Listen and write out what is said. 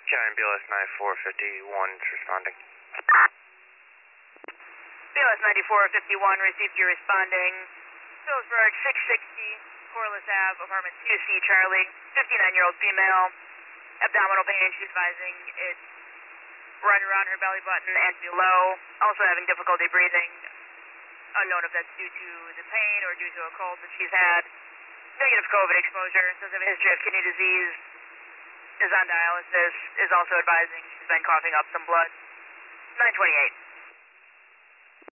Giant BLS 9451 is responding. BLS 9451 received you responding. Phillipsburg 660, Corliss Ave, apartment 2C, Charlie. 59-year-old female. Abdominal pain, she's advising it's right around her belly button and below. Also having difficulty breathing. Unknown if that's due to the pain or due to a cold that she's had. Negative COVID exposure. Does have a history of kidney disease. Is on dialysis. Is also advising she's been coughing up some blood. 928.